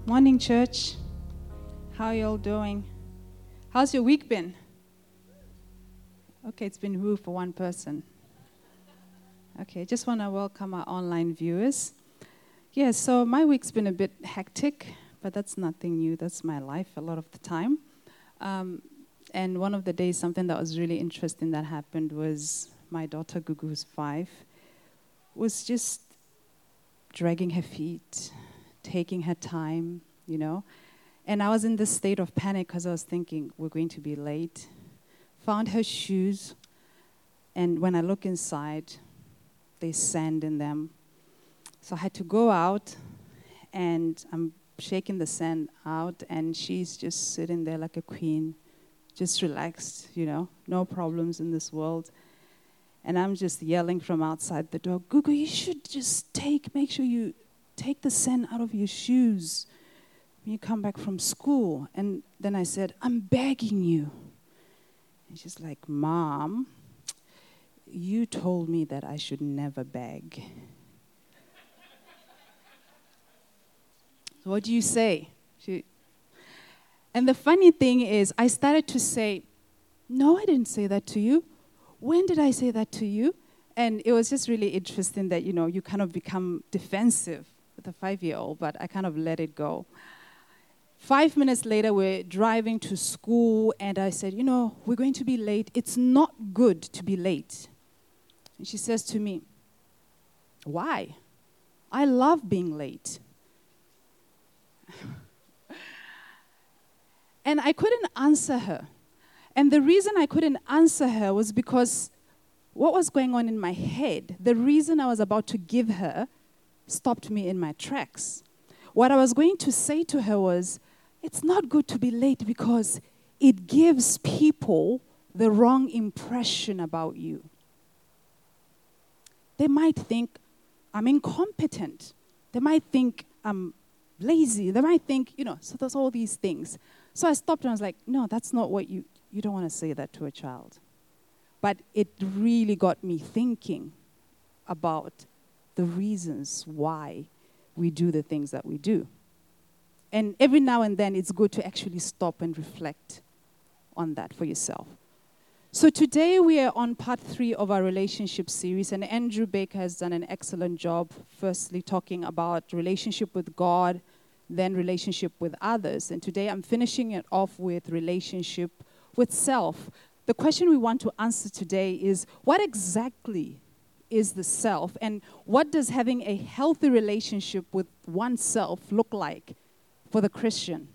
Morning, church. How you all doing? How's your week been? Okay, it's been woo for one person. Okay, just want to welcome our online viewers. Yeah, so my week's been a bit hectic, but that's nothing new. That's my life a lot of the time. And one of the days, something that was really interesting that happened was my daughter, Gugu, who's 5, was just dragging her feet, taking her time, And I was in this state of panic because I was thinking, we're going to be late. Found her shoes, and when I look inside, there's sand in them. So I had to go out, and I'm shaking the sand out, and she's just sitting there like a queen, just relaxed, no problems in this world. And I'm just yelling from outside the door, Gugu, you should just make sure you take the sand out of your shoes when you come back from school. And then I said, I'm begging you. And she's like, Mom, you told me that I should never beg. So what do you say? And the funny thing is, I started to say, no, I didn't say that to you. When did I say that to you? And it was just really interesting that, you kind of become defensive with a 5-year-old, but I kind of let it go. 5 minutes later, we're driving to school, and I said, we're going to be late. It's not good to be late. And she says to me, why? I love being late. And I couldn't answer her. And the reason I couldn't answer her was because what was going on in my head, the reason I was about to give her, stopped me in my tracks. What I was going to say to her was, it's not good to be late because it gives people the wrong impression about you. They might think I'm incompetent. They might think I'm lazy. They might think, so there's all these things. So I stopped and I was like, no, that's not what you don't want to say that to a child. But it really got me thinking about the reasons why we do the things that we do. And every now and then, it's good to actually stop and reflect on that for yourself. So today, we are on part 3 of our relationship series, and Andrew Baker has done an excellent job, firstly talking about relationship with God, then relationship with others. And today, I'm finishing it off with relationship with self. The question we want to answer today is, what exactly is the self, and what does having a healthy relationship with oneself look like for the Christian?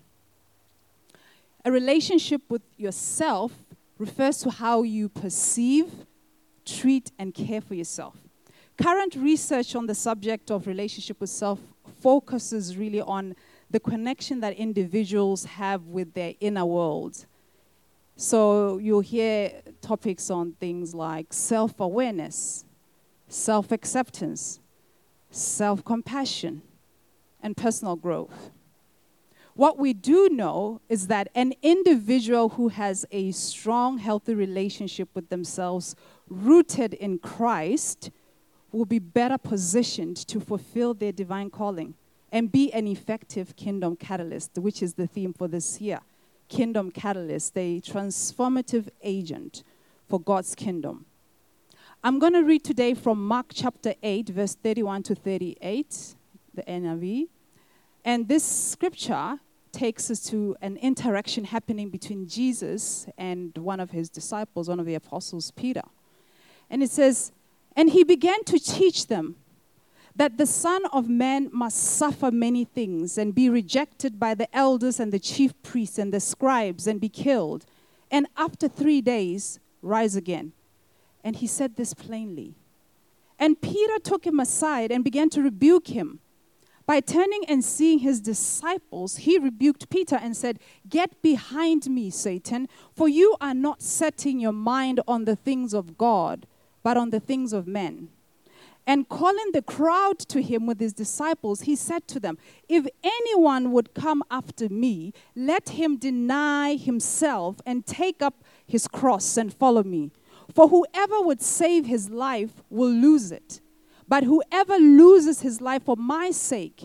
A relationship with yourself refers to how you perceive, treat, and care for yourself. Current research on the subject of relationship with self focuses really on the connection that individuals have with their inner world. So you'll hear topics on things like self-awareness, self-acceptance, self-compassion, and personal growth. What we do know is that an individual who has a strong, healthy relationship with themselves rooted in Christ will be better positioned to fulfill their divine calling and be an effective kingdom catalyst, which is the theme for this year. Kingdom catalyst, a transformative agent for God's kingdom. I'm going to read today from Mark chapter 8, verse 31 to 38, the NIV. And this scripture takes us to an interaction happening between Jesus and one of his disciples, one of the apostles, Peter. And it says, and he began to teach them that the Son of Man must suffer many things and be rejected by the elders and the chief priests and the scribes and be killed, and after 3 days rise again. And he said this plainly. And Peter took him aside and began to rebuke him. By turning and seeing his disciples, he rebuked Peter and said, get behind me, Satan, for you are not setting your mind on the things of God, but on the things of men. And calling the crowd to him with his disciples, he said to them, if anyone would come after me, let him deny himself and take up his cross and follow me. For whoever would save his life will lose it. But whoever loses his life for my sake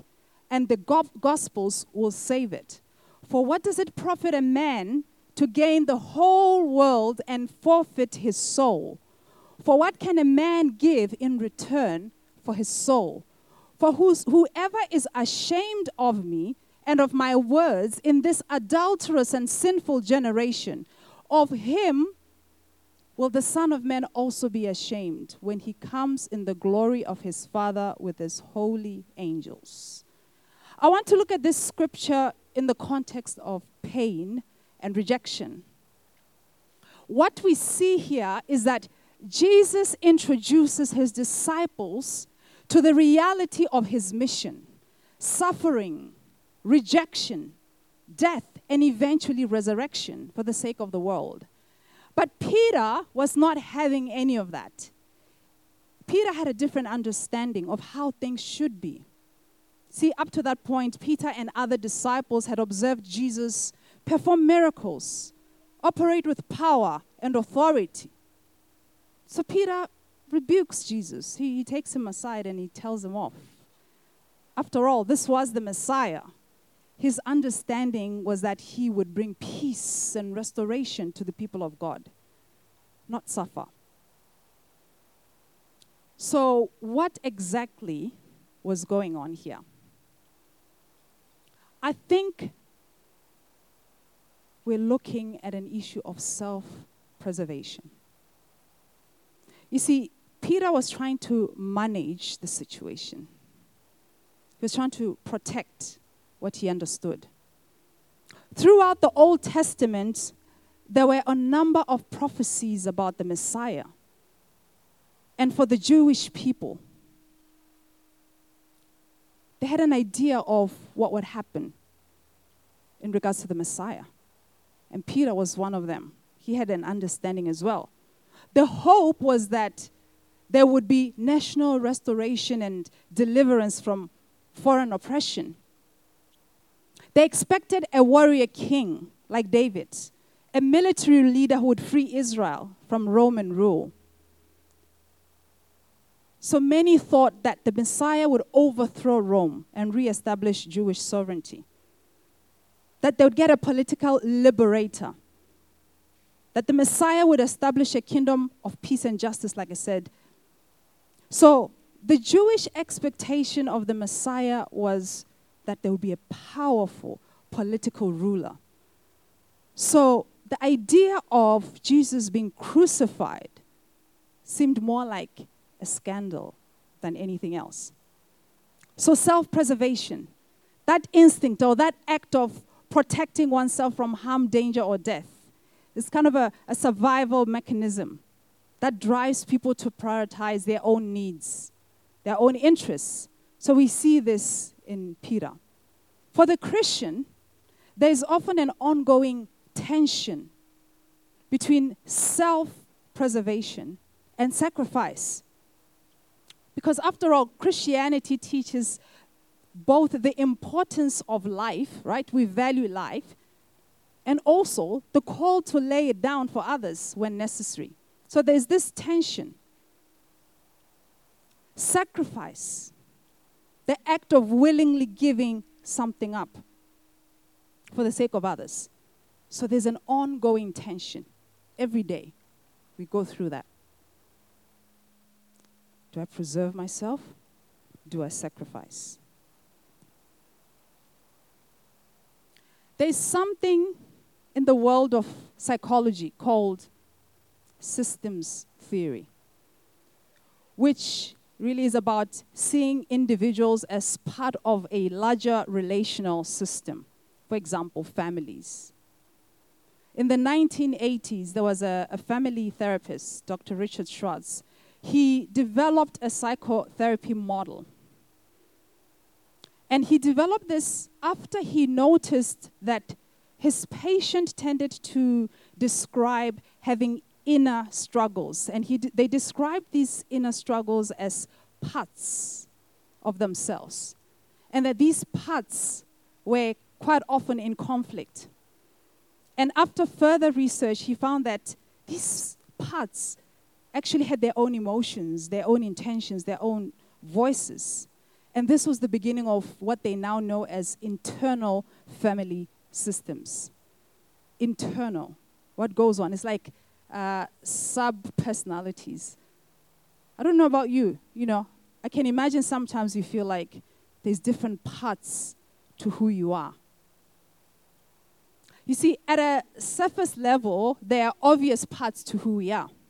and the Gospels will save it. For what does it profit a man to gain the whole world and forfeit his soul? For what can a man give in return for his soul? For whoever is ashamed of me and of my words in this adulterous and sinful generation, of him will the Son of Man also be ashamed when he comes in the glory of his Father with his holy angels. I want to look at this scripture in the context of pain and rejection. What we see here is that Jesus introduces his disciples to the reality of his mission, suffering, rejection, death, and eventually resurrection for the sake of the world. But Peter was not having any of that. Peter had a different understanding of how things should be. See, up to that point, Peter and other disciples had observed Jesus perform miracles, operate with power and authority. So Peter rebukes Jesus. He takes him aside and he tells him off. After all, this was the Messiah. His understanding was that he would bring peace and restoration to the people of God, not suffer. So what exactly was going on here? I think we're looking at an issue of self-preservation. You see, Peter was trying to manage the situation. He was trying to protect what he understood. Throughout the Old Testament, there were a number of prophecies about the Messiah. And for the Jewish people, they had an idea of what would happen in regards to the Messiah. And Peter was one of them. He had an understanding as well. The hope was that there would be national restoration and deliverance from foreign oppression. They expected a warrior king like David, a military leader who would free Israel from Roman rule. So many thought that the Messiah would overthrow Rome and reestablish Jewish sovereignty. That they would get a political liberator. That the Messiah would establish a kingdom of peace and justice, like I said. So the Jewish expectation of the Messiah was that there would be a powerful political ruler. So the idea of Jesus being crucified seemed more like a scandal than anything else. So self-preservation, that instinct or that act of protecting oneself from harm, danger, or death, is kind of a survival mechanism that drives people to prioritize their own needs, their own interests. So we see this in Peter. For the Christian, there is often an ongoing tension between self-preservation and sacrifice. Because after all, Christianity teaches both the importance of life, right? We value life, and also the call to lay it down for others when necessary. So there's this tension. Sacrifice, the act of willingly giving something up for the sake of others. So there's an ongoing tension. Every day we go through that. Do I preserve myself? Do I sacrifice? There's something in the world of psychology called systems theory, which really is about seeing individuals as part of a larger relational system. For example, families. In the 1980s, there was a family therapist, Dr. Richard Schwartz. He developed a psychotherapy model. And he developed this after he noticed that his patient tended to describe having inner struggles. And they described these inner struggles as parts of themselves. And that these parts were quite often in conflict. And after further research, he found that these parts actually had their own emotions, their own intentions, their own voices. And this was the beginning of what they now know as internal family systems. Internal. What goes on? It's like sub-personalities. I don't know about you. I can imagine sometimes you feel like there's different parts to who you are. You see, at a surface level, there are obvious parts to who we are,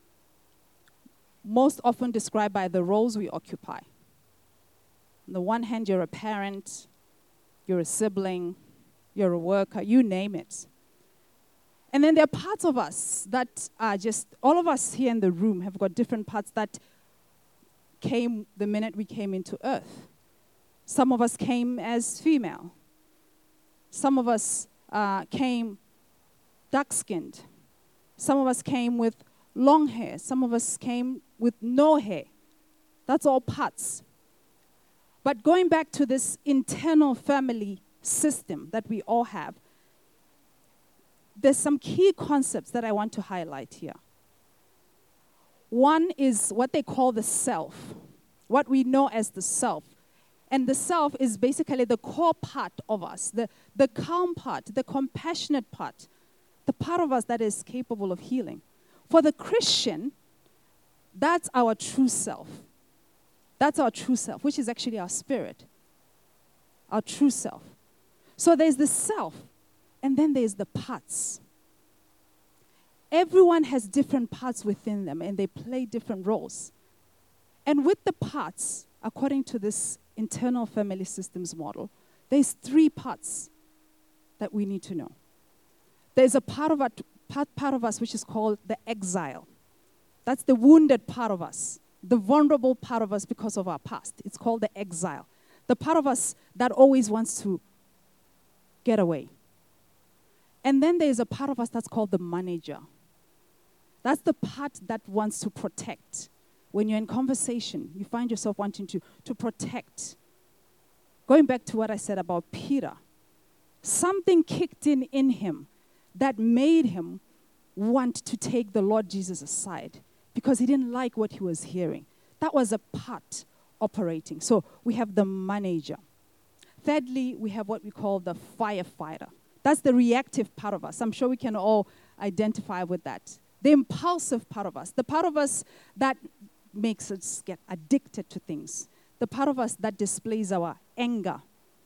most often described by the roles we occupy. On the one hand, you're a parent, you're a sibling, you're a worker, you name it. And then there are parts of us that are just, all of us here in the room have got different parts that came the minute we came into earth. Some of us came as female. Some of us came dark-skinned. Some of us came with long hair. Some of us came with no hair. That's all parts. But going back to this internal family system that we all have, there's some key concepts that I want to highlight here. One is what they call the self, what we know as the self. And the self is basically the core part of us, the calm part, the compassionate part, the part of us that is capable of healing. For the Christian, that's our true self. That's our true self, which is actually our spirit, our true self. So there's the self, and then there's the parts. Everyone has different parts within them, and they play different roles. And with the parts, according to this internal family systems model, there's 3 parts that we need to know. There's a part of us which is called the exile. That's the wounded part of us, the vulnerable part of us because of our past. It's called the exile. The part of us that always wants to get away. And then there's a part of us that's called the manager. That's the part that wants to protect. When you're in conversation, you find yourself wanting to protect. Going back to what I said about Peter, something kicked in him that made him want to take the Lord Jesus aside because he didn't like what he was hearing. That was a part operating. So we have the manager. Thirdly, we have what we call the firefighter. That's the reactive part of us. I'm sure we can all identify with that. The impulsive part of us, the part of us that makes us get addicted to things, the part of us that displays our anger,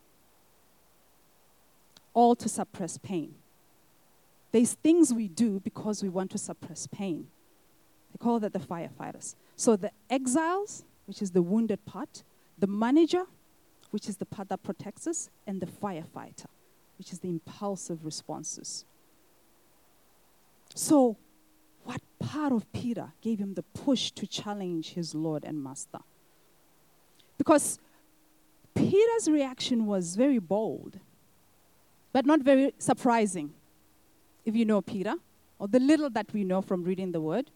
all to suppress pain. There's things we do because we want to suppress pain. They call that the firefighters. So the exiles, which is the wounded part, the manager, which is the part that protects us, and the firefighter, which is the impulsive responses. So, what part of Peter gave him the push to challenge his Lord and Master? Because Peter's reaction was very bold, but not very surprising. If you know Peter, or the little that we know from reading the Word,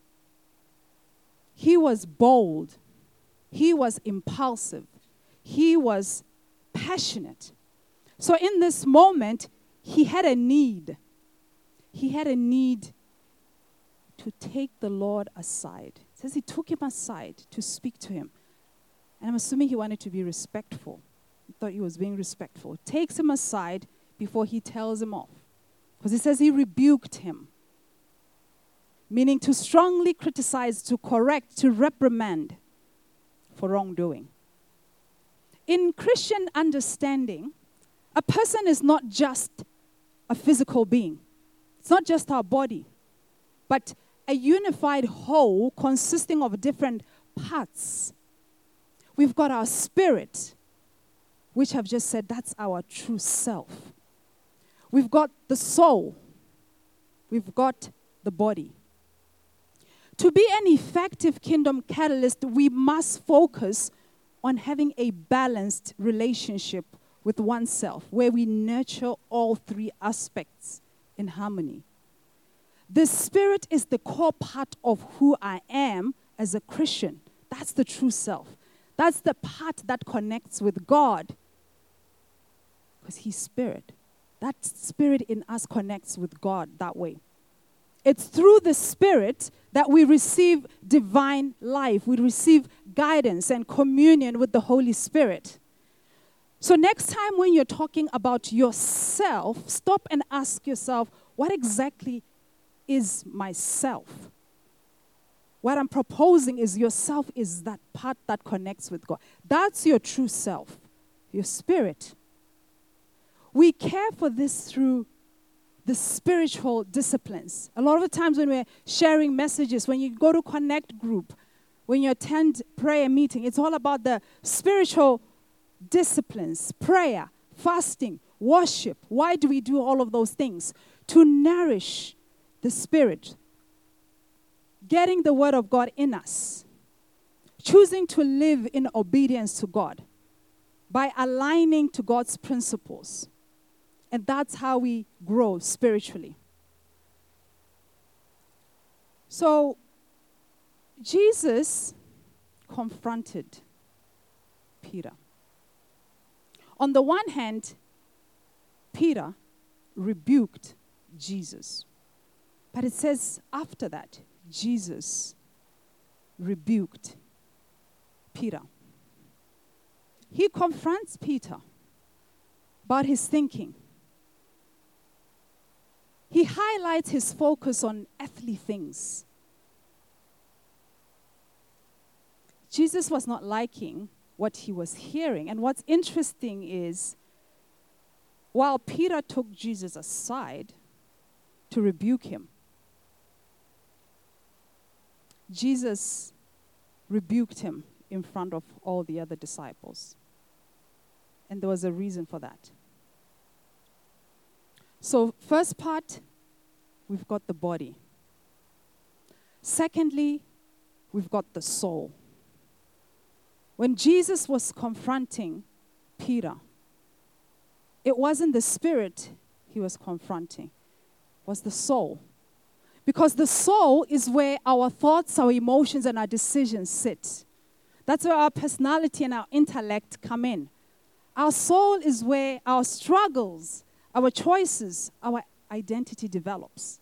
he was bold. He was impulsive. He was passionate. So in this moment, he had a need. He had a need to take the Lord aside. It says he took him aside to speak to him. And I'm assuming he wanted to be respectful. He thought he was being respectful. Takes him aside before he tells him off. Because it says he rebuked him. Meaning to strongly criticize, to correct, to reprimand for wrongdoing. In Christian understanding, a person is not just a physical being. It's not just our body, but a unified whole consisting of different parts. We've got our spirit, which I've just said, that's our true self. We've got the soul. We've got the body. To be an effective kingdom catalyst, we must focus on having a balanced relationship with oneself, where we nurture all 3 aspects in harmony. The spirit is the core part of who I am as a Christian. That's the true self. That's the part that connects with God. Because he's spirit. That spirit in us connects with God that way. It's through the Spirit that we receive divine life. We receive guidance and communion with the Holy Spirit. So next time when you're talking about yourself, stop and ask yourself, what exactly is myself? What I'm proposing is yourself is that part that connects with God. That's your true self, your spirit. We care for this through the spiritual disciplines. A lot of the times when we're sharing messages, when you go to Connect group, when you attend prayer meeting, it's all about the spiritual disciplines, prayer, fasting, worship. Why do we do all of those things? To nourish the spirit, getting the word of God in us, choosing to live in obedience to God by aligning to God's principles. And that's how we grow spiritually. So, Jesus confronted Peter. On the one hand, Peter rebuked Jesus. But it says after that, Jesus rebuked Peter. He confronts Peter about his thinking. He highlights his focus on earthly things. Jesus was not liking what he was hearing. And what's interesting is, while Peter took Jesus aside to rebuke him, Jesus rebuked him in front of all the other disciples. And there was a reason for that. So, first part, we've got the body. Secondly, we've got the soul. When Jesus was confronting Peter, it wasn't the spirit he was confronting, it was the soul. Because the soul is where our thoughts, our emotions, and our decisions sit. That's where our personality and our intellect come in. Our soul is where our struggles, our choices, our identity develops.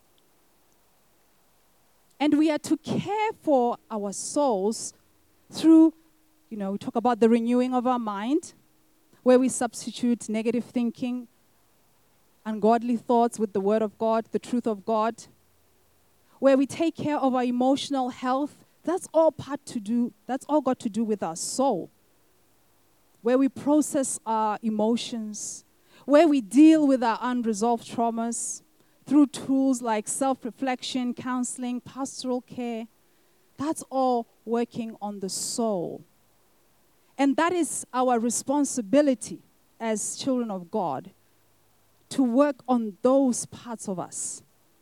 And we are to care for our souls through, we talk about the renewing of our mind, where we substitute negative thinking, ungodly thoughts with the word of God, the truth of God, where we take care of our emotional health. That's all got to do with our soul, where we process our emotions, where we deal with our unresolved traumas through tools like self-reflection, counseling, pastoral care. That's all working on the soul. And that is our responsibility as children of God, to work on those parts of us.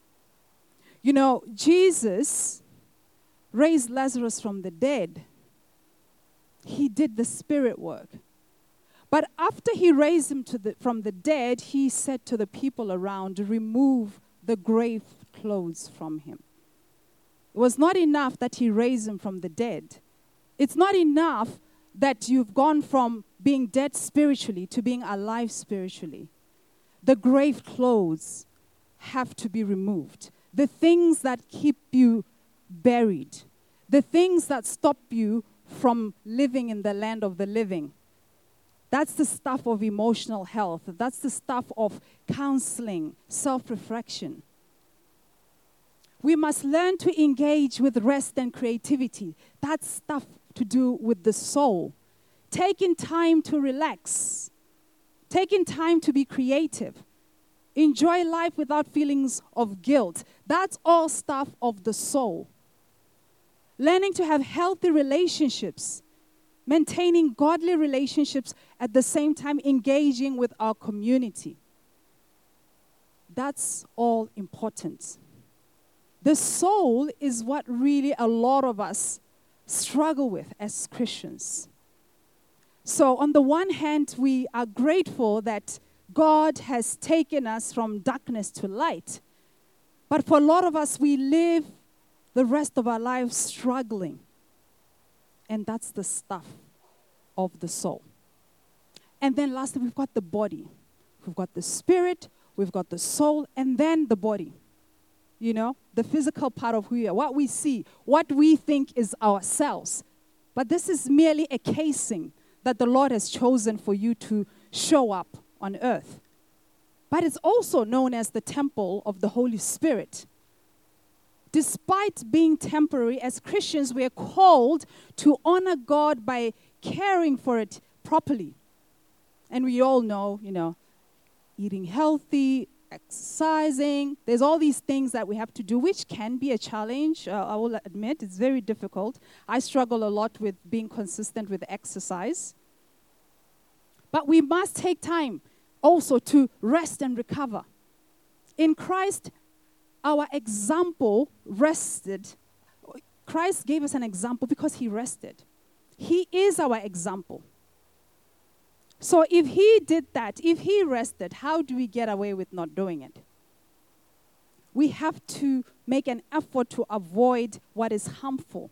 Jesus raised Lazarus from the dead. He did the spirit work. But after he raised him from the dead, he said to the people around, remove the grave clothes from him. It was not enough that he raised him from the dead. It's not enough that you've gone from being dead spiritually to being alive spiritually. The grave clothes have to be removed. The things that keep you buried. The things that stop you from living in the land of the living. That's the stuff of emotional health. That's the stuff of counseling, self-reflection. We must learn to engage with rest and creativity. That's stuff to do with the soul. Taking time to relax. Taking time to be creative. Enjoy life without feelings of guilt. That's all stuff of the soul. Learning to have healthy relationships. Maintaining godly relationships, at the same time engaging with our community. That's all important. The soul is what really a lot of us struggle with as Christians. So on the one hand, we are grateful that God has taken us from darkness to light. But for a lot of us, we live the rest of our lives struggling. And that's the stuff of the soul. And then lastly, we've got the body. We've got the spirit, we've got the soul, and then the body. the physical part of who we are, what we see, what we think is ourselves. But this is merely a casing that the Lord has chosen for you to show up on earth. But it's also known as the temple of the Holy Spirit. Despite being temporary, as Christians, we are called to honor God by caring for it properly. And we all know, eating healthy, exercising. There's all these things that we have to do, which can be a challenge. I will admit, it's very difficult. I struggle a lot with being consistent with exercise. But we must take time also to rest and recover. In Christ, our example rested. Christ gave us an example because he rested. He is our example. So if he did that, if he rested, how do we get away with not doing it? We have to make an effort to avoid what is harmful.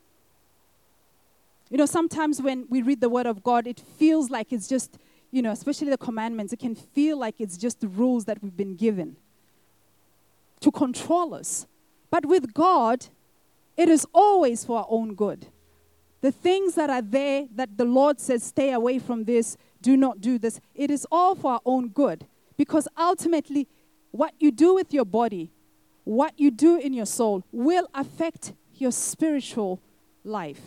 Sometimes when we read the Word of God, it feels like it's just, especially the commandments, it can feel like it's just the rules that we've been given to control us. But with God, it is always for our own good. The things that are there that the Lord says, stay away from this, do not do this, it is all for our own good. Because ultimately, what you do with your body, what you do in your soul, will affect your spiritual life.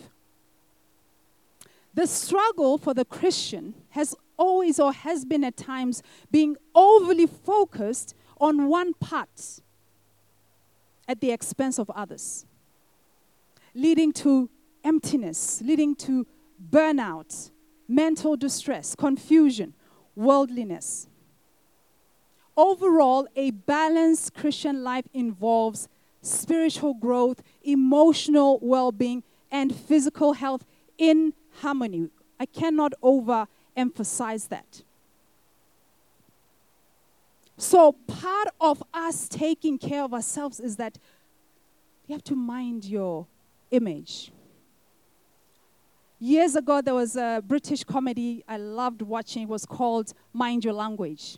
The struggle for the Christian has always or has been at times being overly focused on one part at the expense of others, leading to emptiness, leading to burnout, mental distress, confusion, worldliness. Overall, a balanced Christian life involves spiritual growth, emotional well-being, and physical health in harmony. I cannot overemphasize that. So part of us taking care of ourselves is that you have to mind your image. Years ago, there was a British comedy I loved watching. It was called Mind Your Language.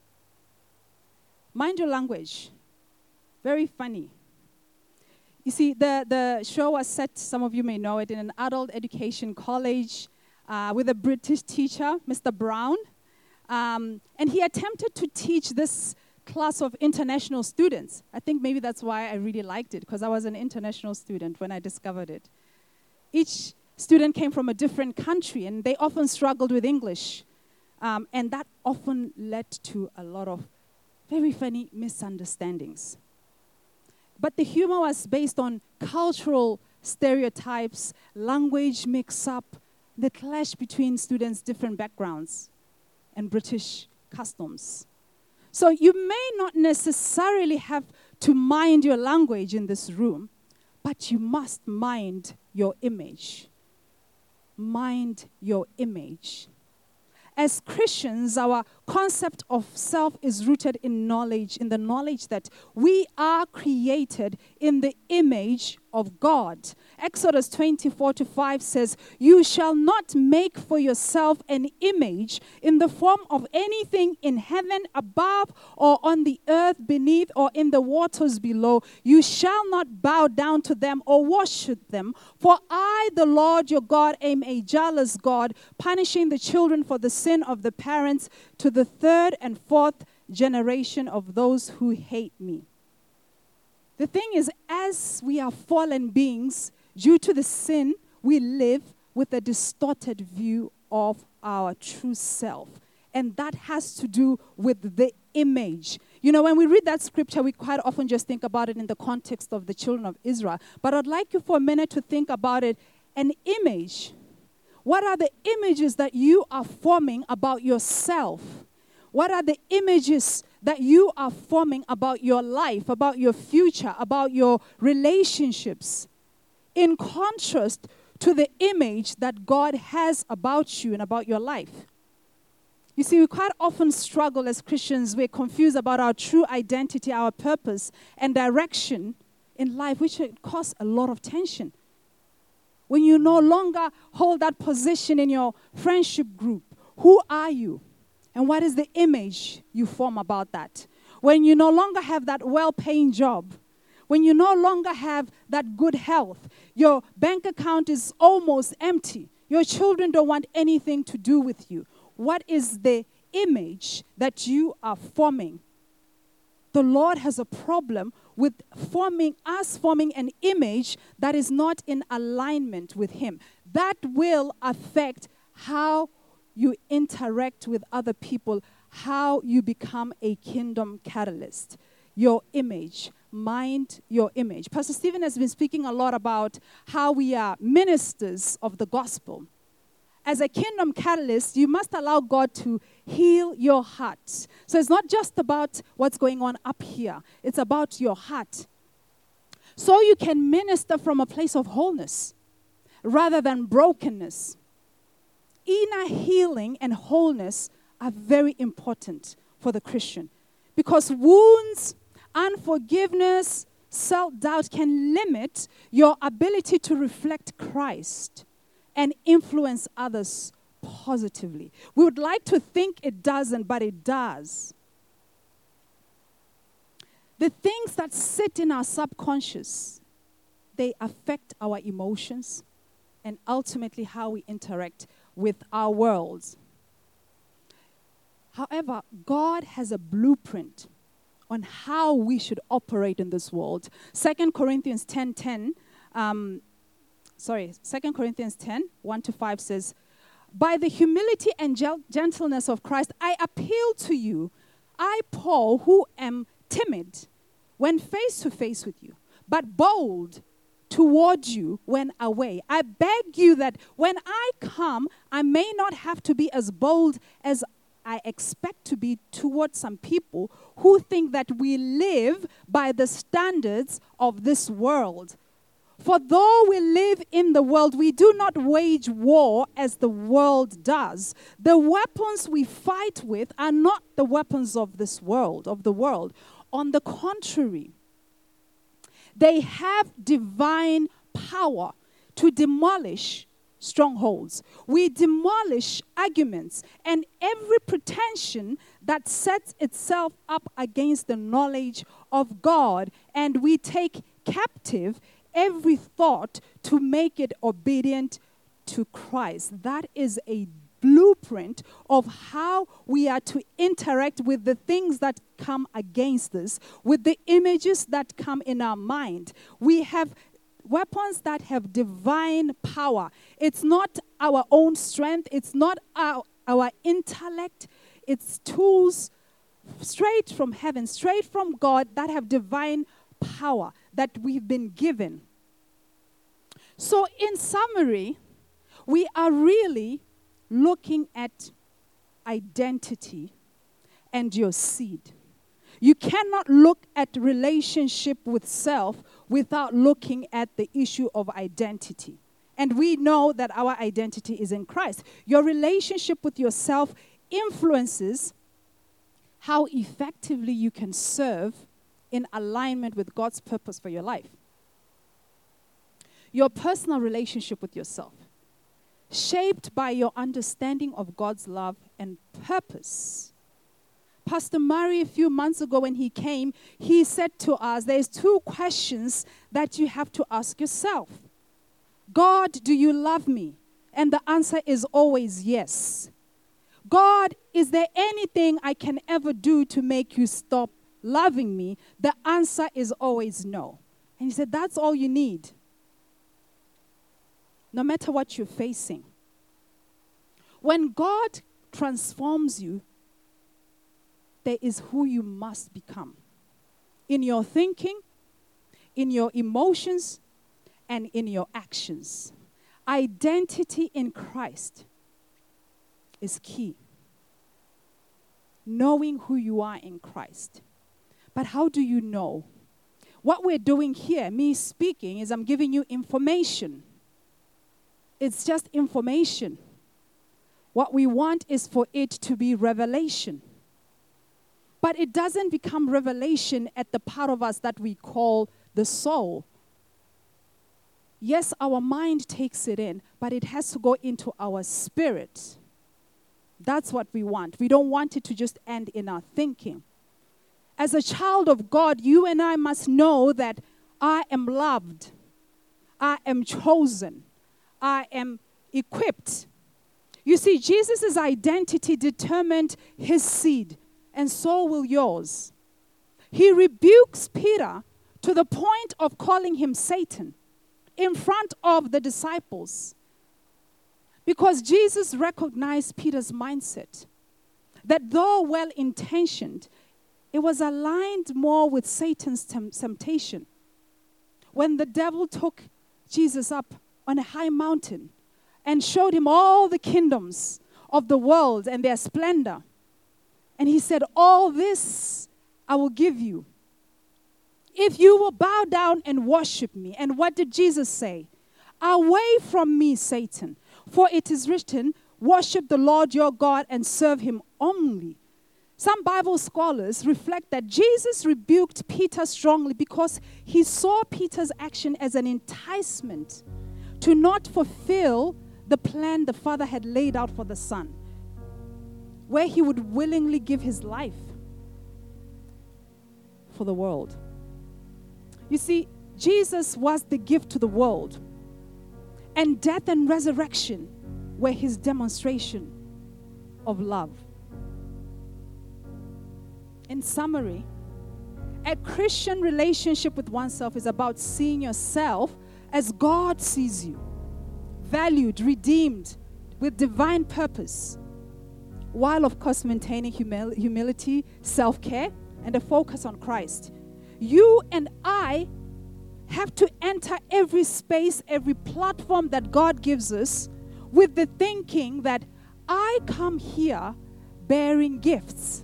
Mind Your Language. Very funny. You see, the show was set, some of you may know it, in an adult education college with a British teacher, Mr. Brown. And he attempted to teach this class of international students. I think maybe that's why I really liked it, because I was an international student when I discovered it. Each student came from a different country, and they often struggled with English. And that often led to a lot of very funny misunderstandings. But the humor was based on cultural stereotypes, language mix-up, the clash between students' different backgrounds, and British customs. So you may not necessarily have to mind your language in this room, but you must mind your image. Mind your image. As Christians, our concept of self is rooted in knowledge, in the knowledge that we are created in the image of God. Exodus 24:5 says, "You shall not make for yourself an image in the form of anything in heaven above or on the earth beneath or in the waters below. You shall not bow down to them or worship them. For I, the Lord your God, am a jealous God, punishing the children for the sin of the parents to the third and fourth generation of those who hate me." The thing is, as we are fallen beings, due to the sin, we live with a distorted view of our true self. And that has to do with the image. When we read that scripture, we quite often just think about it in the context of the children of Israel. But I'd like you for a minute to think about it, an image. What are the images that you are forming about yourself? What are the images that you are forming about your life, about your future, about your relationships, in contrast to the image that God has about you and about your life? You see, we quite often struggle as Christians. We're confused about our true identity, our purpose, and direction in life, which causes a lot of tension. When you no longer hold that position in your friendship group, who are you? And what is the image you form about that? When you no longer have that well-paying job, when you no longer have that good health, your bank account is almost empty, your children don't want anything to do with you, what is the image that you are forming? The Lord has a problem with forming an image that is not in alignment with Him. That will affect how you interact with other people, how you become a kingdom catalyst. Your image, mind your image. Pastor Stephen has been speaking a lot about how we are ministers of the gospel. As a kingdom catalyst, you must allow God to heal your heart. So it's not just about what's going on up here. It's about your heart. So you can minister from a place of wholeness rather than brokenness. Inner healing and wholeness are very important for the Christian because wounds, unforgiveness, self-doubt can limit your ability to reflect Christ and influence others positively. We would like to think it doesn't, but it does. The things that sit in our subconscious, they affect our emotions and ultimately how we interact with our worlds. However, God has a blueprint on how we should operate in this world. 2 Corinthians 10, 1-5 says, "By the humility and gentleness of Christ, I appeal to you, I, Paul, who am timid when face to face with you, but bold toward you when away. I beg you that when I come, I may not have to be as bold as I expect to be towards some people who think that we live by the standards of this world. For though we live in the world, we do not wage war as the world does. The weapons we fight with are not the weapons of this world, of the world. On the contrary, they have divine power to demolish strongholds. We demolish arguments and every pretension that sets itself up against the knowledge of God, and we take captive every thought to make it obedient to Christ." That is a blueprint of how we are to interact with the things that come against us, with the images that come in our mind. We have weapons that have divine power. It's not our own strength. It's not our intellect. It's tools straight from heaven, straight from God, that have divine power that we've been given. So in summary, we are really looking at identity and your seed. You cannot look at relationship with self without looking at the issue of identity. And we know that our identity is in Christ. Your relationship with yourself influences how effectively you can serve in alignment with God's purpose for your life. Your personal relationship with yourself, shaped by your understanding of God's love and purpose. Pastor Murray, a few months ago when he came, he said to us, there's 2 questions that you have to ask yourself. God, do you love me? And the answer is always yes. God, is there anything I can ever do to make you stop loving me? The answer is always no. And he said, that's all you need. No matter what you're facing. When God transforms you, there is who you must become. In your thinking, in your emotions, and in your actions. Identity in Christ is key. Knowing who you are in Christ. But how do you know? What we're doing here, me speaking, is I'm giving you information. It's just information. What we want is for it to be revelation. But it doesn't become revelation at the part of us that we call the soul. Yes, our mind takes it in, but it has to go into our spirit. That's what we want. We don't want it to just end in our thinking. As a child of God, you and I must know that I am loved. I am chosen. I am equipped. You see, Jesus' identity determined his seed, and so will yours. He rebukes Peter to the point of calling him Satan in front of the disciples, because Jesus recognized Peter's mindset, that though well-intentioned, it was aligned more with Satan's temptation. When the devil took Jesus up on a high mountain and showed him all the kingdoms of the world and their splendor, and he said, all this I will give you if you will bow down and worship me. And what did Jesus say? Away from me, Satan, for it is written, worship the Lord your God and serve him only. Some Bible scholars reflect that Jesus rebuked Peter strongly because he saw Peter's action as an enticement to not fulfill the plan the Father had laid out for the Son, where he would willingly give his life for the world. You see, Jesus was the gift to the world, and death and resurrection were his demonstration of love. In summary, a Christian relationship with oneself is about seeing yourself as God sees you, valued, redeemed, with divine purpose, while of course maintaining humility, self-care, and a focus on Christ. You and I have to enter every space, every platform that God gives us with the thinking that I come here bearing gifts.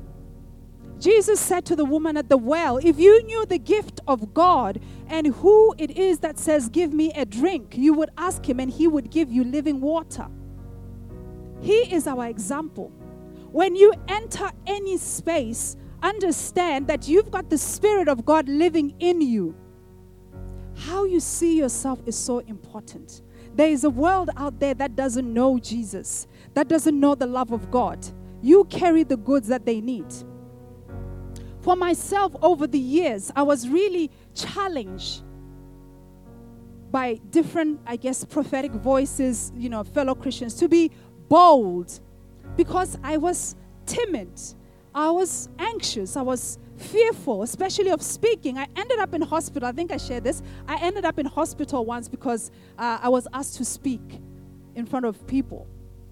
Jesus said to the woman at the well, if you knew the gift of God and who it is that says, give me a drink, you would ask him and he would give you living water. He is our example. When you enter any space, understand that you've got the Spirit of God living in you. How you see yourself is so important. There is a world out there that doesn't know Jesus, that doesn't know the love of God. You carry the goods that they need. For myself, over the years, I was really challenged by different, prophetic voices, fellow Christians, to be bold, because I was timid. I was anxious. I was fearful, especially of speaking. I ended up in hospital. I think I shared this. I ended up in hospital once because I was asked to speak in front of people.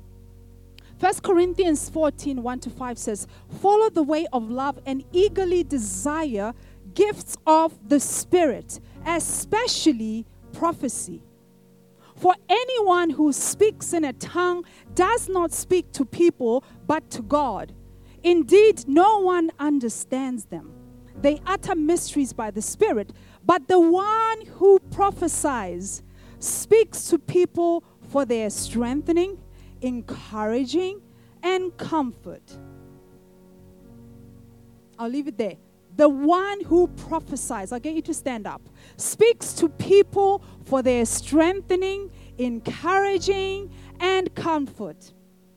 1 Corinthians 14, 1-5 says, follow the way of love and eagerly desire gifts of the Spirit, especially prophecy. For anyone who speaks in a tongue does not speak to people, but to God. Indeed, no one understands them. They utter mysteries by the Spirit, but the one who prophesies speaks to people for their strengthening, encouraging, and comfort. I'll leave it there. The one who prophesies, I'll get you to stand up, speaks to people for their strengthening, encouraging, and comfort.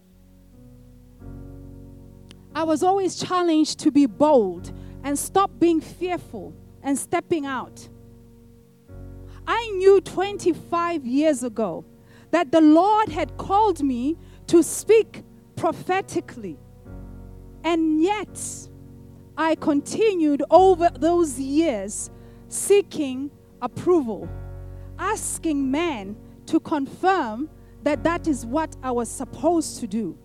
I was always challenged to be bold and stop being fearful and stepping out. I knew 25 years ago that the Lord had called me to speak prophetically. And yet, I continued over those years seeking approval, asking men to confirm that that is what I was supposed to do.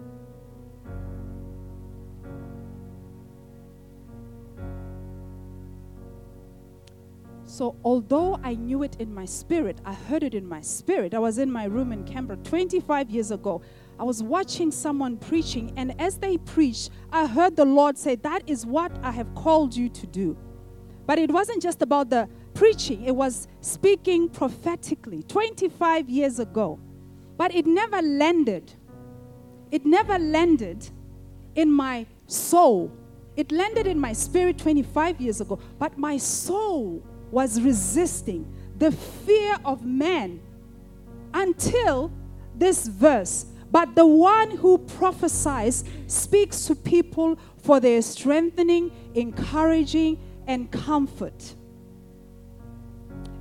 So although I knew it in my spirit, I heard it in my spirit. I was in my room in Canberra 25 years ago. I was watching someone preaching, and as they preached, I heard the Lord say, that is what I have called you to do. But it wasn't just about the preaching. It was speaking prophetically 25 years ago. But it never landed. It never landed in my soul. It landed in my spirit 25 years ago. But my soul was resisting the fear of man until this verse. But the one who prophesies speaks to people for their strengthening, encouraging, and comfort.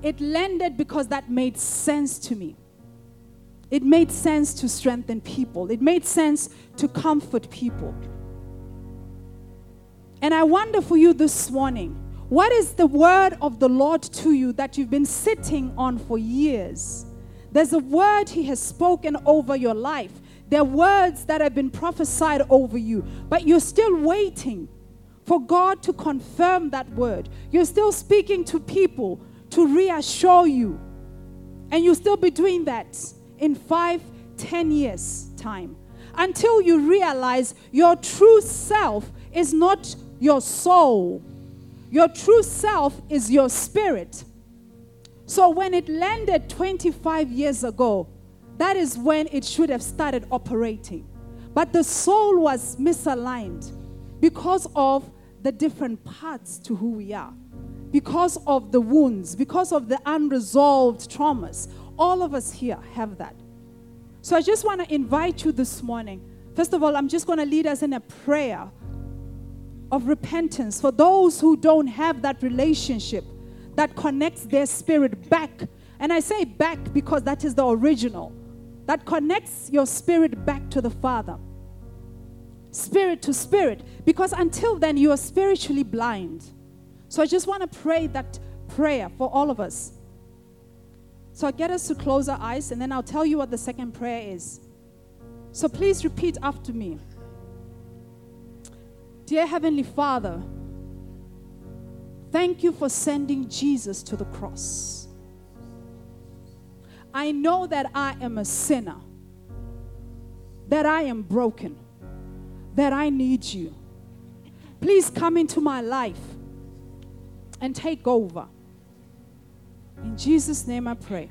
it landed because that made sense to me. It made sense to strengthen people. It made sense to comfort people. And I wonder for you this morning, what is the word of the Lord to you that you've been sitting on for years? There's a word He has spoken over your life. There are words that have been prophesied over you, but you're still waiting for God to confirm that word. You're still speaking to people to reassure you. And you'll still be doing that in 5, 10 years' time. Until you realize your true self is not your soul. Your true self is your spirit. So when it landed 25 years ago, that is when it should have started operating. But the soul was misaligned because of the different parts to who we are, because of the wounds, because of the unresolved traumas. All of us here have that. So I just want to invite you this morning. First of all, I'm just going to lead us in a prayer of repentance for those who don't have that relationship that connects their spirit back. And I say back because that is the original. That connects your spirit back to the Father. Spirit to spirit. Because until then, you are spiritually blind. So I just want to pray that prayer for all of us. So I'll get us to close our eyes, and then I'll tell you what the second prayer is. So please repeat after me. Dear Heavenly Father, thank you for sending Jesus to the cross. I know that I am a sinner, that I am broken, that I need you. Please come into my life and take over. In Jesus' name I pray.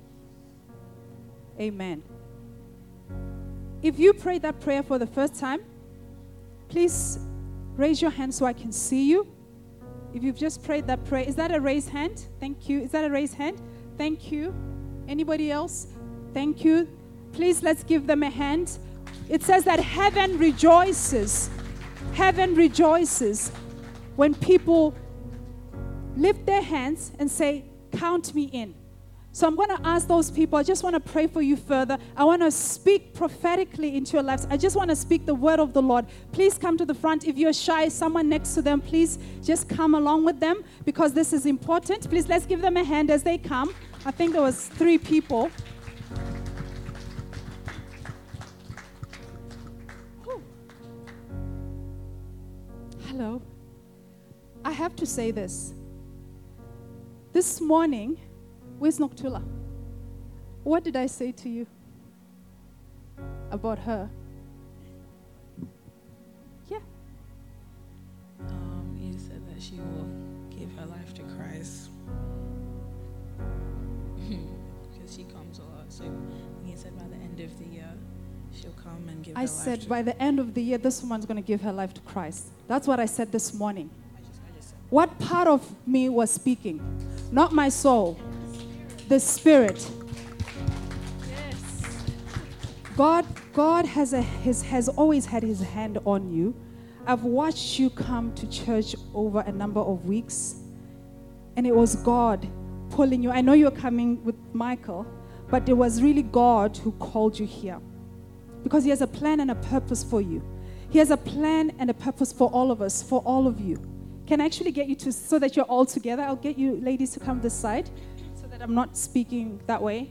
Amen. If you prayed that prayer for the first time, please raise your hand so I can see you. If you've just prayed that prayer, is that a raised hand? Thank you. Is that a raised hand? Thank you. Anybody else? Thank you. Please, let's give them a hand. It says that heaven rejoices. Heaven rejoices when people lift their hands and say, count me in. So I'm going to ask those people, I just want to pray for you further. I want to speak prophetically into your lives. I just want to speak the word of the Lord. Please come to the front. If you're shy, someone next to them, please just come along with them because this is important. Please, let's give them a hand as they come. I think there was 3 people. Whew. Hello. I have to say this. This morning, where's Noktula? What did I say to you about her? Yeah. You said that she will give her life to Christ. Because she comes a lot. So you said by the end of the year, she'll come and give her life to Christ. I said by the end of the year, this woman's going to give her life to Christ. That's what I said this morning. What part of me was speaking? Not my soul. The Spirit. Yes. God has always had His hand on you. I've watched you come to church over a number of weeks, and it was God pulling you. I know you're coming with Michael, but it was really God who called you here because He has a plan and a purpose for you. He has a plan and a purpose for all of us, for all of you. Can I actually get you to, so that you're all together? I'll get you ladies to come this side so that I'm not speaking that way.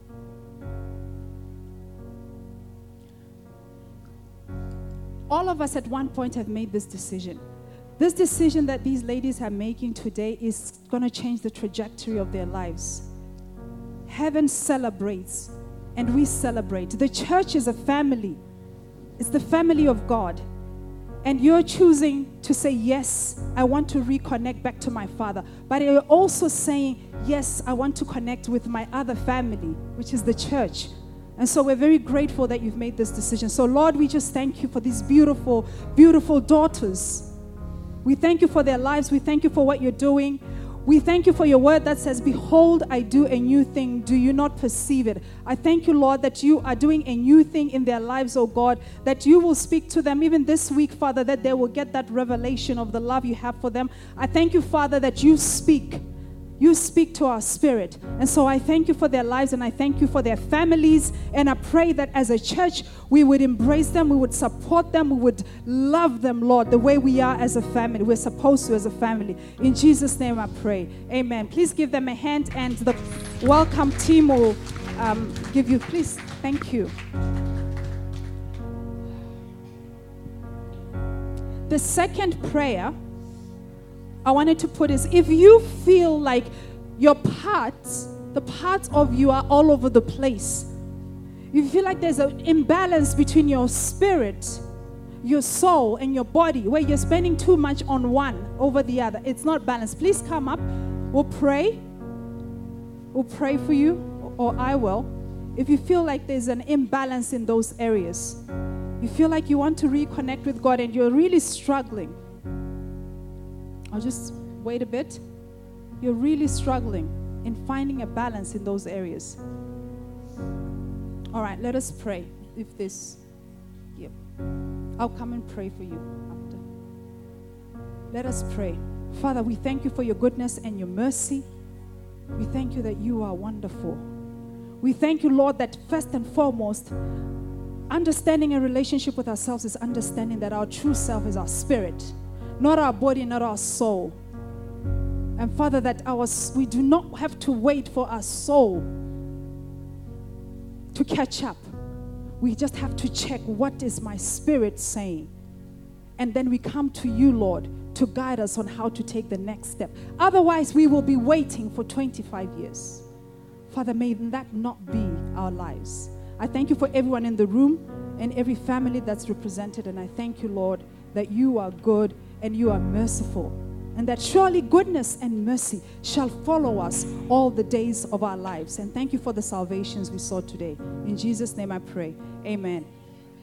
All of us at one point have made this decision. This decision that these ladies are making today is going to change the trajectory of their lives. Heaven celebrates, and we celebrate. The church is a family. It's the family of God. And you're choosing to say, yes, I want to reconnect back to my Father. But you're also saying, yes, I want to connect with my other family, which is the church. And so we're very grateful that you've made this decision. So Lord, we just thank you for these beautiful, beautiful daughters. We thank you for their lives. We thank you for what you're doing. We thank you for your word that says, behold, I do a new thing. Do you not perceive it? I thank you, Lord, that you are doing a new thing in their lives, oh God, that you will speak to them even this week, Father, that they will get that revelation of the love you have for them. I thank you, Father, that you speak. You speak to our spirit. And so I thank you for their lives, and I thank you for their families. And I pray that as a church, we would embrace them, we would support them, we would love them, Lord, the way we are as a family. We're supposed to as a family. In Jesus' name I pray. Amen. Please give them a hand, and the welcome team will give you, please. Thank you. The second prayer I wanted to put is, if you feel like your parts, the parts of you are all over the place, you feel like there's an imbalance between your spirit, your soul, and your body, where you're spending too much on one over the other, it's not balanced, please come up. We'll pray. We'll pray for you, or I will. If you feel like there's an imbalance in those areas, you feel like you want to reconnect with God and you're really struggling, I'll just wait a bit. You're really struggling in finding a balance in those areas. All right, let us pray. If this, yep. I'll come and pray for you after. Let us pray. Father, we thank you for your goodness and your mercy. We thank you that you are wonderful. We thank you, Lord, that first and foremost, understanding a relationship with ourselves is understanding that our true self is our spirit, not our body, not our soul. And Father, that we do not have to wait for our soul to catch up. We just have to check, what is my spirit saying? And then we come to you, Lord, to guide us on how to take the next step. Otherwise, we will be waiting for 25 years. Father, may that not be our lives. I thank you for everyone in the room and every family that's represented. And I thank you, Lord, that you are good and you are merciful, and that surely goodness and mercy shall follow us all the days of our lives. And thank you for the salvations we saw today. In Jesus' name I pray. Amen.